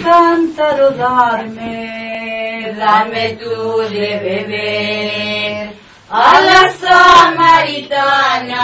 cántaro darme, dame tú de beber. A la samaritana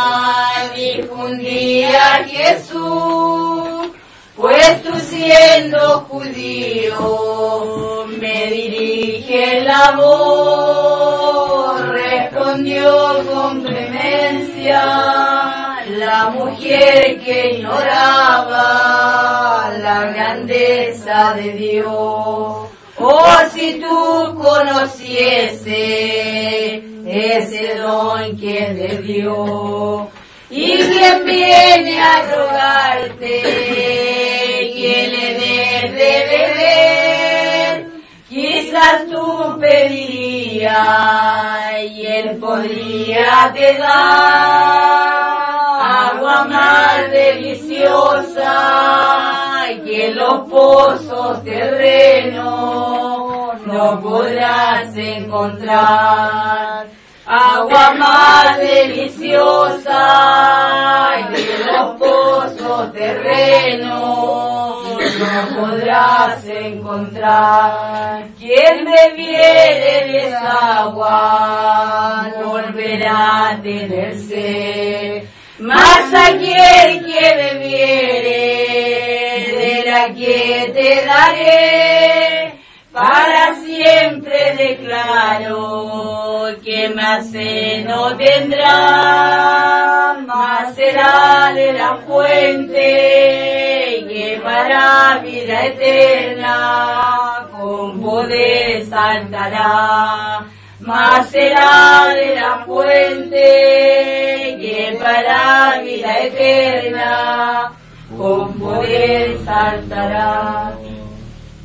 difundía Jesús, pues tú siendo judío me dirige la voz. Respondió con clemencia la mujer que ignoraba la grandeza de Dios. Oh, si tú conocieses ese don que es de Dios, y quien viene a rogarte que le des de beber, quizás tú pedirías y él podría te dar agua más deliciosa que los pozos terrenos no podrás encontrar. Agua más deliciosa que los pozos terrenos no podrás encontrar. Quien bebiere de esa agua volverá a tener sed, mas aquel que bebiere de la que te daré, para siempre declaro que más sed no tendrá, mas será de la fuente que para vida eterna con poder saltará. Mas será de la fuente que para vida eterna con poder saltará.